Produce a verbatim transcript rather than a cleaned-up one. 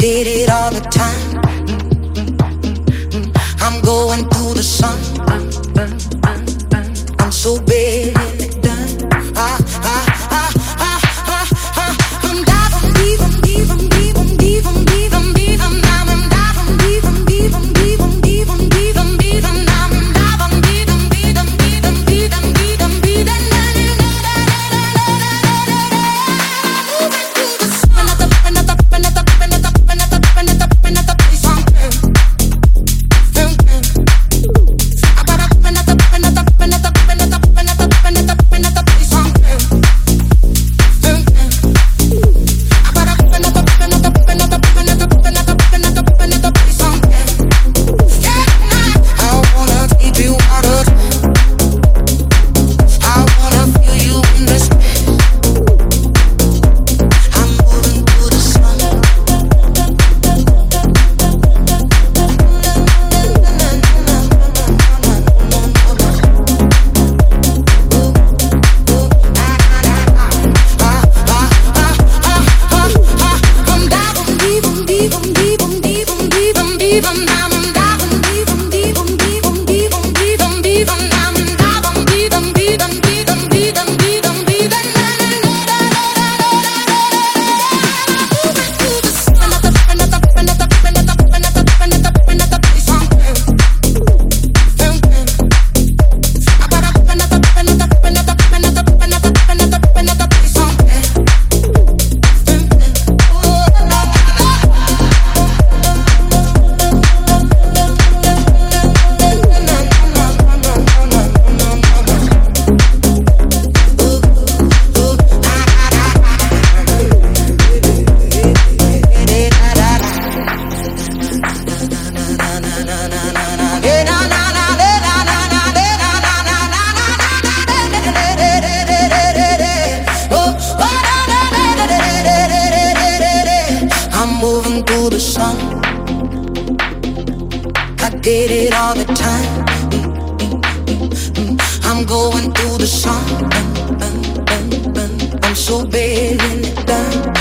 get it all the time. I'm going through the sun. I'm so bad at done. I, I, I, I, I, I, I'm diving deep, I'm deep, I'm deep, I'm deep, I'm deep, I'm deep, I'm down, I'm diving deep, I'm deep, I'm deep, I'm deep, I'm deep, I'm deep, I'm down, I'm diving deep, I'm deep, I'm deep, I'm deep, I'm deep, I'm deep, and get it all the time. I'm going through the sun. I'm so bad in it done.